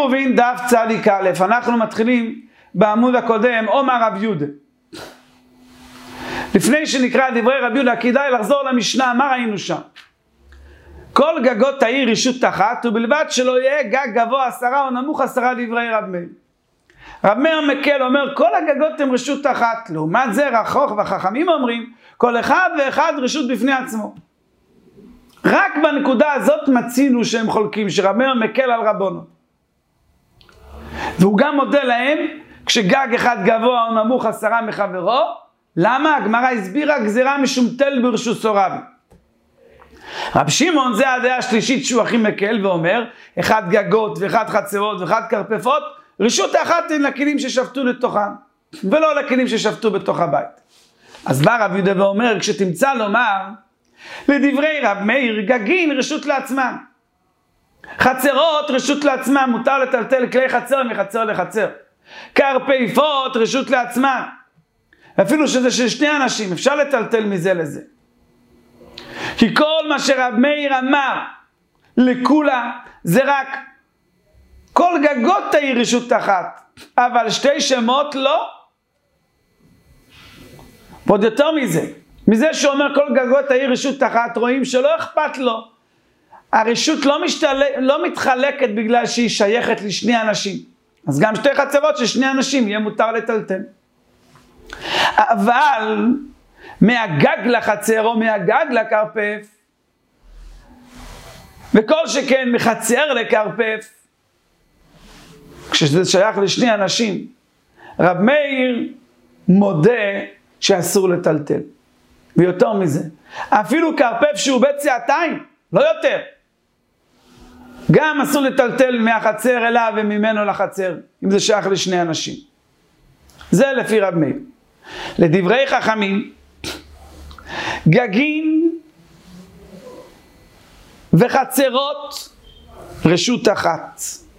עירובין דף צדיק א', אנחנו מתחילים בעמוד הקודם, אומר רב יהודה. לפני שנקרא דברי רב יהודה, כדאי לחזור למשנה, מה ראינו שם? כל גגות העיר רשות אחת, ובלבד שלא יהיה גג גבוה 10 או נמוך 10 דברי רב מאיר. רב מאיר מקל אומר, כל הגגות הם רשות אחת, לעומת זה רחוק והחכמים אומרים, כל אחד ואחד רשות בפני עצמו. רק בנקודה הזאת מצינו שהם חולקים, שרב מאיר מקל על רבונו. והוא גם מודה להם, כשגג אחד גבוה או נמוך 10 מחברו, למה? הגמרא הסבירה גזירה משום תל ברשות רבי. רב שמעון זה הדעה השלישית שהוא הכי מקל ואומר, אחד גגות ואחד חצרות ואחד קרפפות, רשות אחת הן לכלים ששבתו לתוכם, ולא לכלים ששבתו בתוך הבית. אז בא רב יהודה ואומר, כשתמצא לומר, לדברי רב מאיר, גגין רשות לעצמם. חצרות רשות לעצמם, מותר לטלטל כלי חצר מחצר לחצר. קרפפות רשות לעצמם. אפילו שזה של שני אנשים, אפשר לטלטל מזה לזה. כי כל מה שרב מאיר אמר לכולה, זה רק כל גגות העיר רשות אחת, אבל שתי שמות לא. ועוד יותר מזה שאומר כל גגות העיר רשות אחת, רואים שלא אכפת לו. הרשות לא מתחלקת בגלל שהיא שייכת לשני אנשים. אז גם שתי חצרות של שני אנשים יהיה מותר לטלטל. אבל מהגג לחצר או מהגג לקרפף, וכל שכן מחצר לקרפף, כשזה שייך לשני אנשים, רב מאיר מודה שאסור לטלטל. ויותר מזה, אפילו קרפף שהוא בית שעתיים, לא יותר. גם אסור לטלטל מהחצר אליו וממנו לחצר, אם זה שייך לשני אנשים. זה לפי רב מאיר. לדברי חכמים, גגין וחצרות רשות אחת.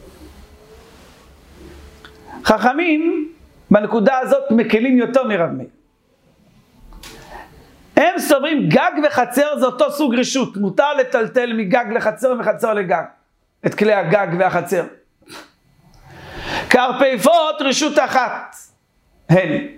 חכמים בנקודה הזאת מקלים יותר מרב מאיר. הם סוברים גג וחצר זה אותו סוג רשות, מותר לטלטל מגג לחצר ומחצר לגג, את כלי הגג והחצר. קרפפות רשות אחת הן.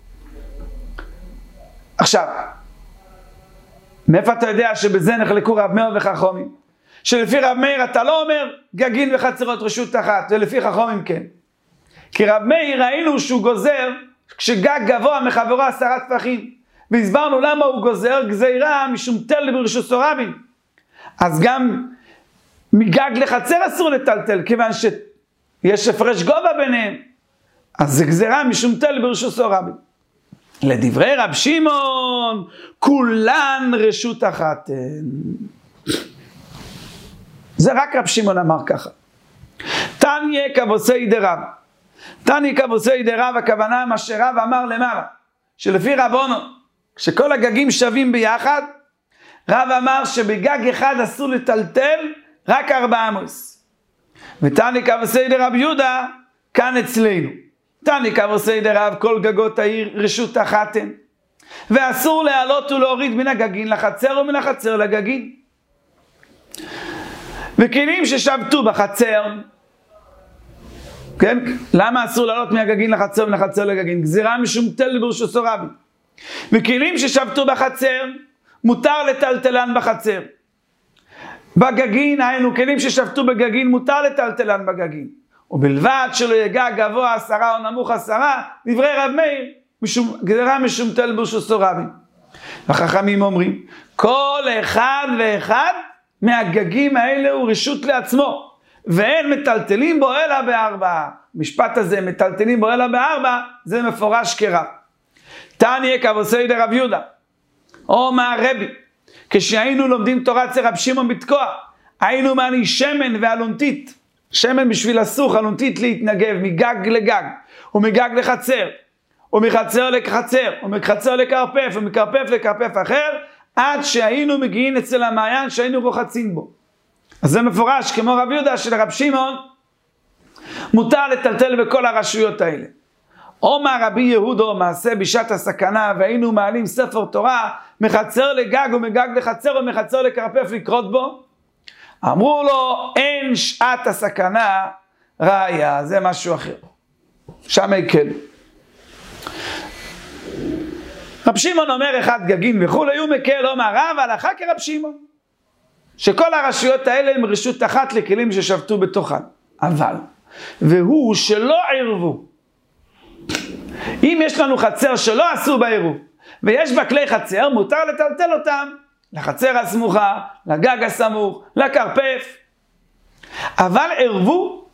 עכשיו, מאיפה אתה יודע שבזה נחלקו רב מאיר וחכמים? שלפי רב מאיר אתה לא אומר גגין וחצרות רשות אחת, ולפי חכמים כן. כי רב מאיר ראינו שהוא גוזר כשגג גבוה מחברו 10 טפחים, והסברנו למה הוא גוזר גזירה משום תל ברשות רבי. אז גם מגג לחצר אסור לטלטל, כיוון שיש הפרש גובה ביניהם. אז זה גזירה משום תל ברשות רבי. לדברי רב שמעון, כולן רשות אחת. זה רק רב שמעון אמר ככה. תניא כבוסי דרב. תניא כבוסי דרב, הכוונה מה שרב אמר למעלה, שלפי רבונו, כשכל הגגים שווים ביחד, רב אמר שבגג אחד אסור לטלטל רק 400. ותניא כבוסי דרב יהודה, כאן אצלנו. תניא כבוסי דרב, כל גגות העיר רשות אחת הן, ואסור להעלות ולהוריד מן הגגין לחצר ומן החצר לגגין. וכלים ששבתו בחצר, כן? למה אסור לעלות מהגגין לחצר ומן החצר לגגין? גזירה משום תל ברשות רבי. וכלים ששבתו בחצר, מותר לטלטלן בחצר. בגגין, היינו כלים ששבתו בגגין, מותר לטלטלן בגגין. ובלבד שלא יגע גבוה 10 או נמוך 10, דברי רב מאיר, גזירה משום תל ברשות רבי. החכמים אומרים, כל אחד ואחד מהגגים האלה הוא רשות לעצמו, ואין מטלטלים בו אלא בארבע. משפט הזה, מטלטלים בו אלא בארבע, זה מפורש כרב. תניא כבוסי דרב יהודה, אומר רבי, כשהיינו לומדים תורה אצל רב שמעון בתקוע, היינו מעני שמן ואלונתית, שמן בשביל הסוך, אלונתית להתנגב מגג לגג, ומגג לחצר, ומחצר לחצר, ומחצר לקרפף, ומקרפף לקרפף אחר, עד שהיינו מגיעים אצל המעיין שהיינו רוחצים בו. אז זה מפורש כמו רב יהודה של רב שמעון, מותר לטלטל בכל הרשויות האלה. אומר רבי יהודו, מעשה בשעת הסכנה, והיינו מעלים ספר תורה, מחצר לגג ומגג לחצר ומחצר לקרפף לקרות בו. אמרו לו, אין שעת הסכנה, ראיה, זה משהו אחר. שם יקל. רב שמעון אומר אחד גגין וכו', הוא מקל, אומר רב הלכה כרב שמעון. שכל הרשויות האלה הם רשות אחת לכלים ששבתו בתוכן. אבל, והוא שלא ערבו. אם יש לנו חצר שלא עשו בעירוב, ויש בה כלי חצר, מותר לטלטל אותם. לחצר הסמוכה, לגג הסמוך, לקרפף. אבל ערבו,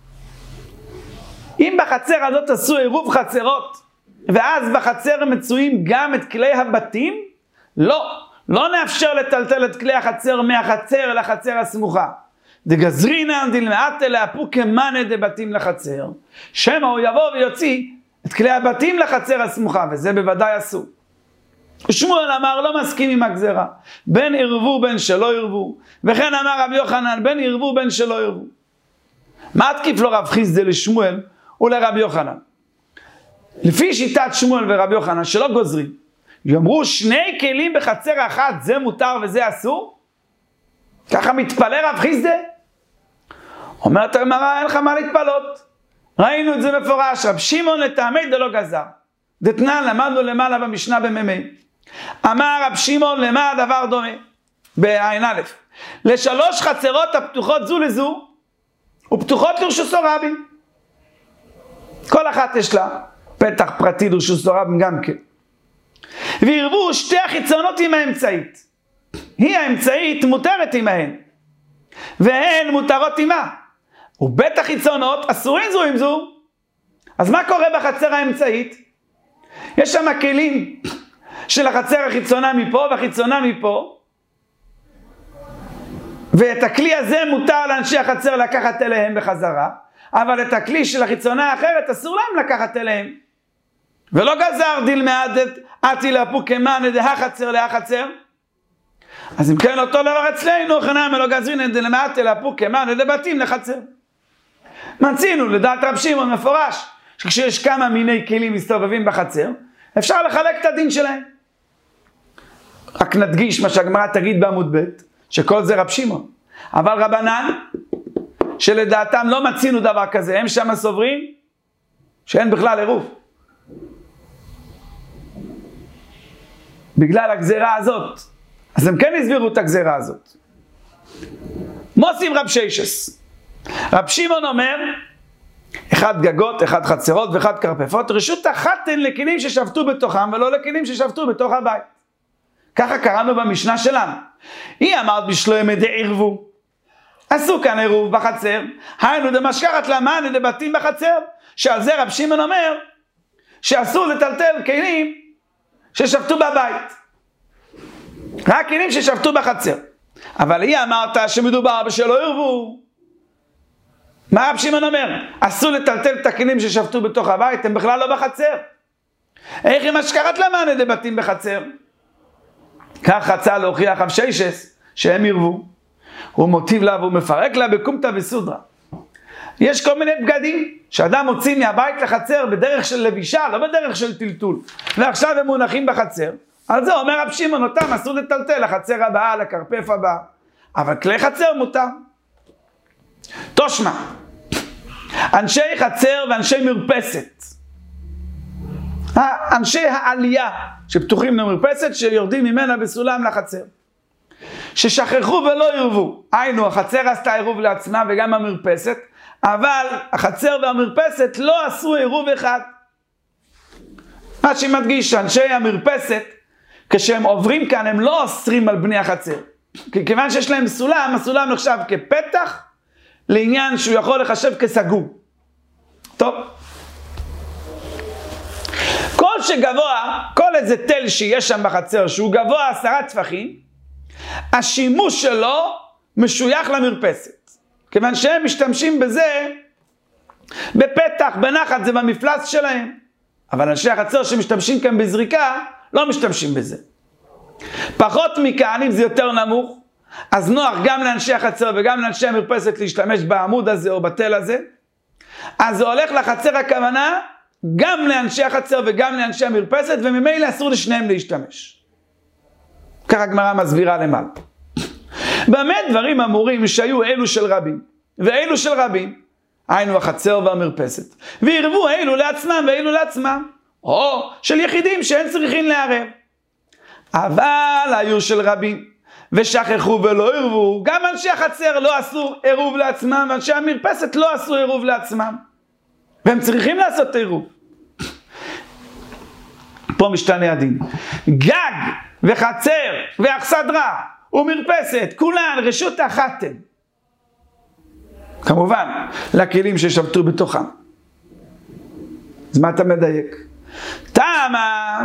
אם בחצר הזאת עשו עירוב חצרות, ואז בחצר מצויים גם את כלי הבתים, לא נאפשר לטלטל את כלי החצר מהחצר לחצר הסמוכה. דגזרינן דלמעט להפו כמנה דבתים לחצר, שמא הוא יבוא ויוציא את כלי הבתים לחצר הסמוכה, וזה בוודאי אסור. שמואל אמר לא מסכים עם הגזרה, בין ערבו בין שלא ערבו, וכן אמר רבי יוחנן בין ערבו בין שלא ערבו. מה תקיף לו רב חיסדא לשמואל ולרבי יוחנן? לפי שיטת שמואל ורבי יוחנן שלא גוזרים, יאמרו שני כלים בחצר אחת זה מותר וזה אסור? ככה מתפלא רב חיסדא? אומרת הגמרא אין לך מה להתפלות, ראינו את זה מפורש, רב שמעון לטעמי דלא גזר. דתנן למדנו למעלה במשנה בממי. אמר רב שמעון למה הדבר דומה? בעין א', לשלוש חצרות הפתוחות זו לזו ופתוחות לרשותו רבים. כל אחת יש לה פתח פרטי לרשותו רבים גם כן. וירבו שתי החיצונות עם האמצעית. היא האמצעית מותרת עמהן, והן מותרות עמה. ובית החיצונות אסורים זו עם זו. אז מה קורה בחצר האמצעית? יש שם כלים של החצר החיצונה מפה והחיצונה מפה, ואת הכלי הזה מותר לאנשי החצר לקחת אליהם בחזרה, אבל את הכלי של החיצונה האחרת אסור להם לקחת אליהם. ולא גזר דלמעד עתי להפו כמנה דהחצר להחצר. אז אם כן אותו דבר אצלנו, חנם לא גזרין דלמעד להפו כמנה דבתים לחצר. מצינו לדעת רב שמעון מפורש, שכשיש כמה מיני כלים מסתובבים בחצר, אפשר לחלק את הדין שלהם. רק נדגיש מה שהגמרא תגיד בעמוד ב', שכל זה רב שמעון. אבל רבנן, שלדעתם לא מצינו דבר כזה, הם שם סוברים שאין בכלל עירוב. בגלל הגזרה הזאת. אז הם כן הסבירו את הגזרה הזאת. מוסיף רב שיישס. רב שמעון אומר, אחד גגות, אחד חצרות ואחד קרפפות, רשות אחת הן לכלים ששבתו בתוכם ולא לכלים ששבתו בתוך הבית. ככה קראנו במשנה שלנו. היא אמרת בשלוימי דעירבו. עשו כאן עירוב בחצר, היינו דמשכחת למען דבתים בחצר, שעל זה רב שמעון אומר, שאסור לטלטל כלים ששבתו בבית. רק כלים ששבתו בחצר. אבל היא אמרת שמדובר בשלא עירבו. מה רב שמעון אומר? אסור לטלטל את הכלים ששבתו בתוך הבית, הם בכלל לא בחצר. איך היא משכחת למען דבתים בחצר? כך רצה להוכיח רב שיישס שהם עירבו. הוא מוטיב לה והוא מפרק לה בקומתא וסודרה. יש כל מיני בגדים שאדם מוציא מהבית לחצר בדרך של לבישה, לא בדרך של טלטול. ועכשיו הם מונחים בחצר. על זה אומר רב שמעון אותם אסור לטלטל לחצר הבאה, לקרפף הבאה. אבל כלי חצר מותר. תושמע, אנשי חצר ואנשי מרפסת. אנשי העלייה שפתוחים למרפסת שיורדים ממנה בסולם לחצר. ששכחו ולא עירבו. היינו, החצר עשתה עירוב לעצמה וגם המרפסת, אבל החצר והמרפסת לא עשו עירוב אחד. מה שמדגיש, אנשי המרפסת, כשהם עוברים כאן, הם לא אוסרים על בני החצר. כיוון שיש להם סולם, הסולם נחשב כפתח, לעניין שהוא יכול לחשב כסגור. טוב. כל שגבוה, כל איזה תל שיש שם בחצר, שהוא גבוה 10 טפחים, השימוש שלו משוייך למרפסת. כיוון שהם משתמשים בזה בפתח, בנחת, זה במפלס שלהם. אבל אנשי החצר שמשתמשים כאן בזריקה, לא משתמשים בזה. פחות מכאן, אם זה יותר נמוך, אז נוח גם לאנשי החצר וגם לאנשי המרפסת להשתמש בעמוד הזה או בתל הזה. אז זה הולך לחצר הכוונה, גם לאנשי החצר וגם לאנשי המרפסת, וממילא אסור לשניהם להשתמש. ככה הגמרא מסבירה למעלה. באמת דברים אמורים שהיו אלו של רבים, ואלו של רבים, היינו החצר והמרפסת, וירבו אלו לעצמם ואלו לעצמם, או של יחידים שאין צריכים לערב. אבל היו של רבים, ושכחו ולא ערבו, גם אנשי החצר לא עשו עירוב לעצמם, ואנשי המרפסת לא עשו עירוב לעצמם, והם צריכים לעשות עירוב. פה משתנה הדין. גג וחצר ואכסדרה ומרפסת, כולן רשות אחת הם. כמובן, לכלים ששבתו בתוכם. אז מה אתה מדייק? תמה.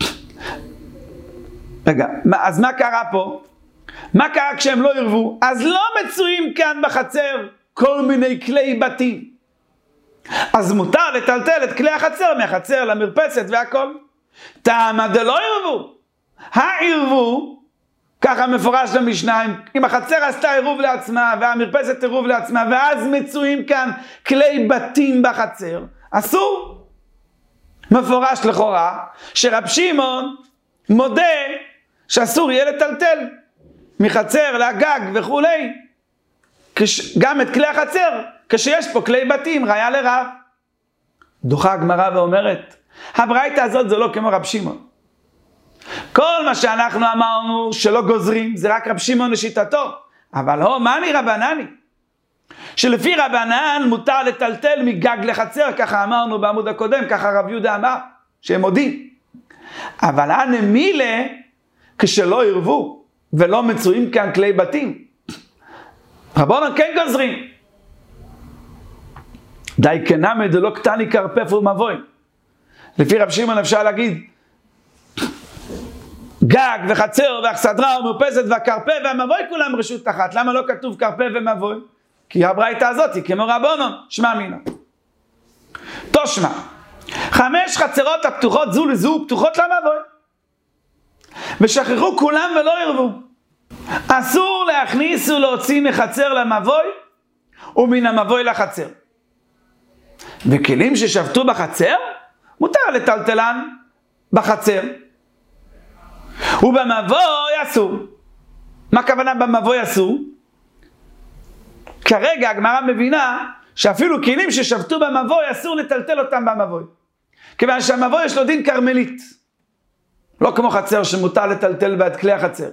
רגע, אז מה קרה פה? מה קרה כשהם לא ערבו? אז לא מצויים כאן בחצר כל מיני כלי בתים. אז מותר לטלטל את כלי החצר מהחצר למרפסת והכל. תמה דלא ערבו. הערבו, ככה מפורש במשנה, אם החצר עשתה עירוב לעצמה והמרפסת עירוב לעצמה, ואז מצויים כאן כלי בתים בחצר, אסור. מפורש לכאורה שרב שמעון מודה שאסור יהיה לטלטל מחצר לגג וכולי, גם את כלי החצר, כשיש פה כלי בתים, ראיה לרב. דוחה הגמרא ואומרת, הברייתא הזאת זה לא כמו רב שמעון. כל מה שאנחנו אמרנו שלא גוזרים, זה רק רב שמעון לשיטתו. אבל הו, מאני רבנני? שלפי רבנן מותר לטלטל מגג לחצר, ככה אמרנו בעמוד הקודם, ככה רב יהודה אמר, שהם מודים. אבל הנמילה, כשלא ערבו, ולא מצויים כאן כלי בתים, רבונן כן גוזרים. די כנמי דלא קטני כרפף ומבוי. לפי רב שמעון אפשר להגיד, גג וחצר ואכסדרה ומרפסת והכרפה והמבוי כולם רשות אחת. למה לא כתוב כרפה ומבוי? כי הברייתא הזאת היא כמו רבונן, שמע מינה. תושמע, 5 חצרות הפתוחות זו לזו פתוחות למבוי, ושכחו כולם ולא ערבו. אסור להכניס ולהוציא מחצר למבוי ומן המבוי לחצר. וכלים ששבתו בחצר מותר לטלטלן בחצר, ובמבוי אסור. מה הכוונה במבוי אסור? כרגע הגמרא מבינה שאפילו כלים ששבתו במבוי אסור לטלטל אותם במבוי, כיוון שהמבוי יש לו דין קרמלית, לא כמו חצר שמותר לטלטל בעד כלי החצר.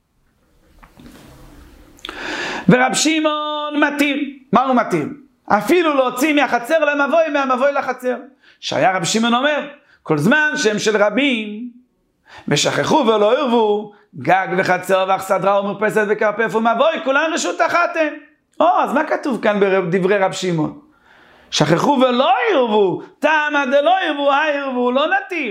ורב שמעון מתיר. מה הוא מתיר? אפילו להוציא מהחצר למבוי, מהמבוי לחצר. שהיה רב שמעון אומר, כל זמן שהם של רבים ושכחו ולא ערבו, גג וחצר ואכסדרה ומרפסת וכרפף ומבוי כולן רשות אחת הם. אז מה כתוב כאן בדברי רב שמעון? שכחו ולא ערבו, תמה דלא ערבו, הערבו לא נתיר.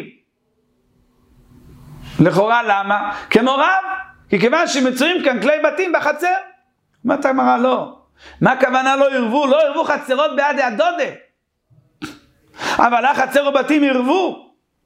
לכאורה למה? כמו רב, כי כיוון שמצויים כאן כלי בתים בחצר. מה אתה אמרה? לא. מה הכוונה לא ערבו? לא ערבו חצרות בעד הדודה, אבל החצר ובתים ערבו.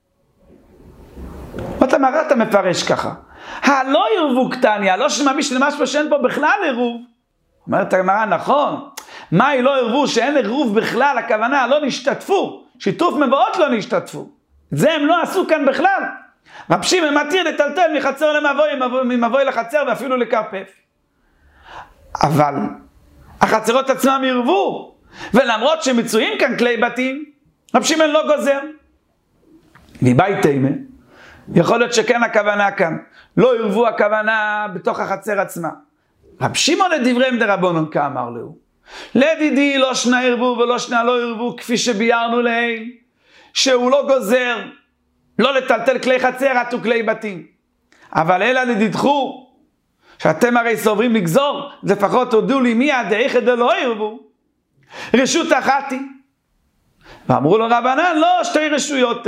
אתה מראה, אתה מפרש ככה. הלא ערבו קטניה, לא שממיש למשהו שאין פה בכלל עירוב. אומרת הגמרא, נכון. מה היא לא ערבו שאין עירוב בכלל? הכוונה, לא נשתתפו. שיתוף מבואות לא נשתתפו. זה הם לא עשו כאן בכלל. רב שמעון מתיר לטלטל מחצר למבוי, ממבוי לחצר ואפילו לכרפף. אבל החצרות עצמם ערבו. ולמרות שמצויים כאן כלי בתים, רב שמעון לא גוזר. מבית תימה. יכול להיות שכן הכוונה כאן. לא ערבו הכוונה בתוך החצר עצמה. רב שמעון לדבריהם דרבנן כאמר לו. לדידי לא שנה ערבו ולא שנה לא ערבו, כפי שביארנו לעיל, שהוא לא גוזר, לא לטלטל כלי חצר, עטו כלי בתים. אבל אלא לדידחו, שאתם הרי סוברים לגזור, לפחות הודו לי מי הדאיך דלא ערבו. רשות אחת היא. ואמרו לו רבנן, לא, 2 רשויות.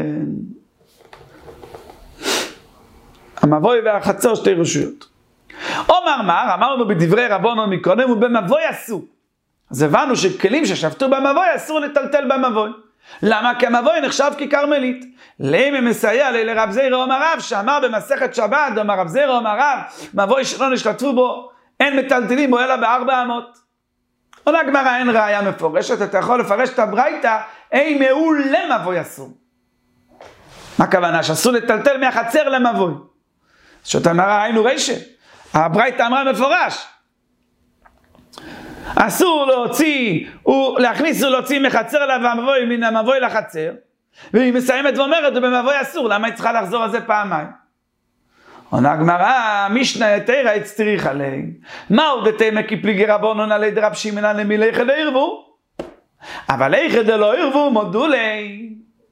המבוי והחצר 2 רשויות. אומר מר, אמרנו בדברי רבנן מקודם, ובמבוי אסור. אז הבנו שכלים ששבתו במבוי אסור לטלטל במבוי. למה? כי המבוי נחשב כקרמלית. למה מסייע לרב זירא אומר רב, שאמר במסכת שבת, אמר רב זירא אומר רב, מבוי שלא נשתתפו בו, אין מטלטלים בו אלא ב400. עוד הגמרא אין ראיה מפורשת, אתה יכול לפרש את הברייתא, אי מעול למבוי אסור. מה הכוונה? שאסור לטלטל מהחצר למבוי. זאת אומרת, היינו רישה. הברייתא אמרה מפורש. אסור להכניס ולהוציא מחצר לה והמבוי מן המבוי לחצר, והיא מסיימת ואומרת, ובמבוי אסור, למה היא צריכה לחזור על זה פעמיים? עונה הגמרא, משנה תירא הצטריך עלי, מהו דתימה כפליגי רבונון עלי דרב שמעון למילי איכא דערבו? אבל איכא דלא ערבו מודו לי,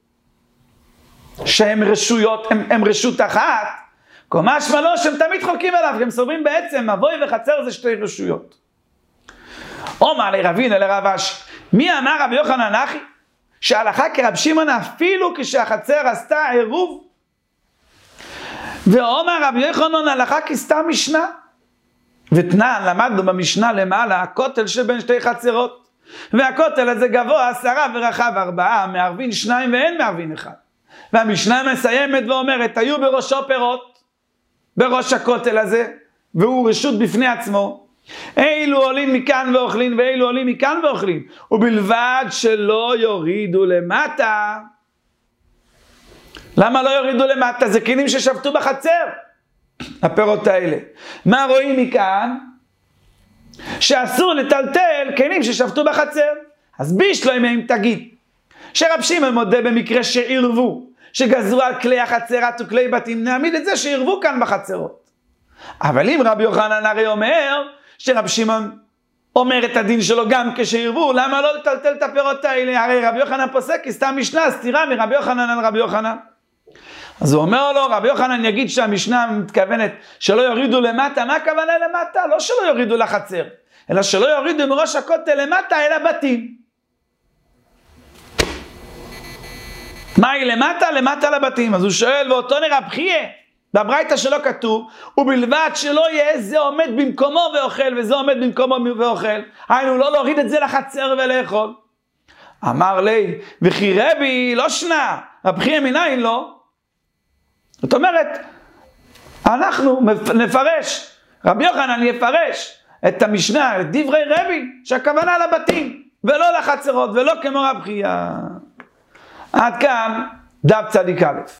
שהם רשויות, הם רשות אחת, משמע לא שהם תמיד חולקים עליו, הם סוברים בעצם, מבוי וחצר זה שתי רשויות. אומר לרבינה לרב אשי, מי אמר רבי יוחנן אחי? שהלכה כרב שמעון אפילו כשהחצר עשתה עירוב? ואומר רבי יוחנן הלכה כסתם משנה. ותנן למדנו במשנה למעלה, הכותל שבין שתי חצרות. והכותל הזה גבוה 10 ורחב 4, מערבין 2 ואין מערבין 1. והמשנה מסיימת ואומרת, היו בראשו פירות, בראש הכותל הזה, והוא רשות בפני עצמו. אילו עולים מכאן ואוכלים, ואילו עולים מכאן ואוכלים, ובלבד שלא יורידו למטה. למה לא יורידו למטה? זה כלים ששבתו בחצר, הפירות האלה. מה רואים מכאן? שאסור לטלטל כלים ששבתו בחצר. אז בישלום אם תגיד, שרב שמעון מודה במקרה שעירבו, שגזרו על כלי החצרת וכלי בתים, נעמיד את זה שעירבו כאן בחצרות. אבל אם רבי יוחנן הרי אומר, שרב שמעון אומר את הדין שלו גם כשעירבו, למה לא לטלטל את הפירות האלה? הרי רבי יוחנן פוסק, כי סתם משנה סתירה מרבי יוחנן על רבי יוחנן. אז הוא אומר לו, רבי יוחנן יגיד שהמשנה מתכוונת שלא יורידו למטה, מה הכוונה למטה? לא שלא יורידו לחצר, אלא שלא יורידו מראש הכותל למטה אל הבתים. מה היא למטה? למטה לבתים. אז הוא שואל, ואותו נרב חייה, בברייתא שלא כתוב, ובלבד שלא יהיה זה עומד במקומו ואוכל, וזה עומד במקומו ואוכל. היינו, לא להוריד את זה לחצר ולאכול. אמר לי, וכי רבי לא שנה, רב חייה מניין לא. זאת אומרת, אנחנו נפרש, רבי יוחנן יפרש את המשנה, את דברי רבי, שהכוונה לבתים, ולא לחצרות, ולא כמו רב חייה. עד כאן דף צדיק א'.